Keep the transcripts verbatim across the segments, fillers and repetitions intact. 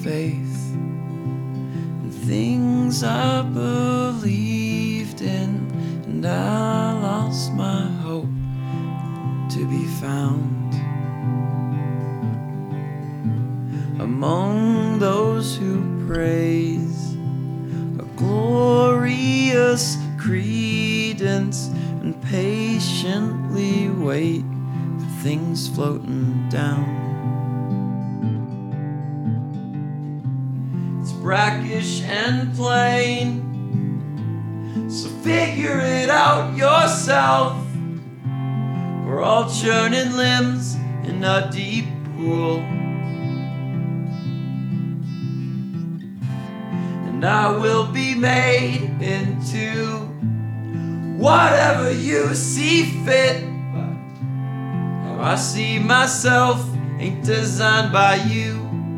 faith and things I believed in, and I lost my hope to be found among those who praise a glorious credence and patiently wait for things floating down. It's brackish and plain, so figure it out yourself. We're all churning limbs in a deep pool, and I will be made into whatever you see fit. How I see myself ain't designed by you.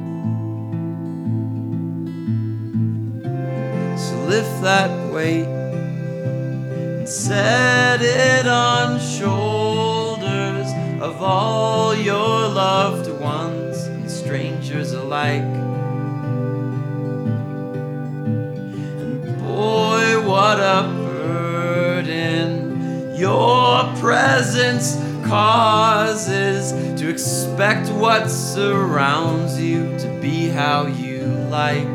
So lift that weight and set it on shoulders of all your loved ones and strangers alike. And boy, what a burden your presence causes, to expect what surrounds you to be how you like.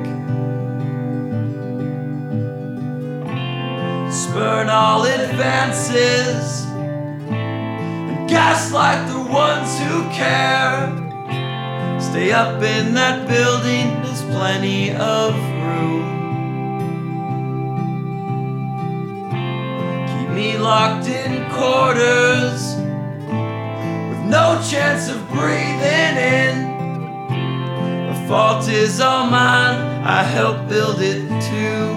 Spurn all advances and gaslight the ones who care. Stay up in that building, there's plenty of room. Keep me locked in quarters with no chance of breathing in. The fault is all mine, I helped build it too.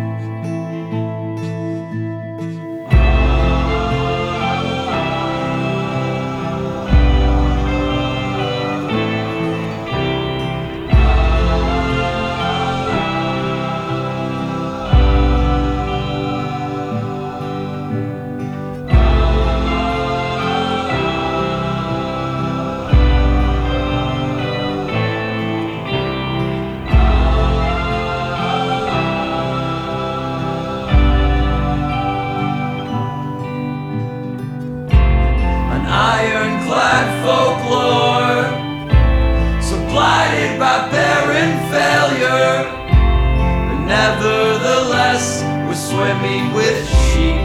Ironclad folklore, so blighted by barren failure, but nevertheless we're swimming with sheep.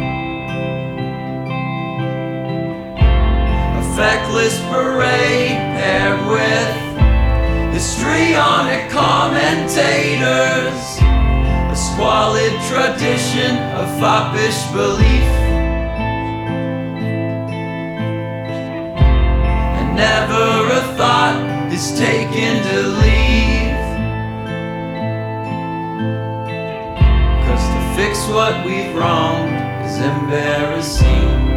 A feckless parade paired with histrionic commentators, a squalid tradition of foppish belief. Never a thought is taken to leave, 'cause to fix what we've wronged is embarrassing.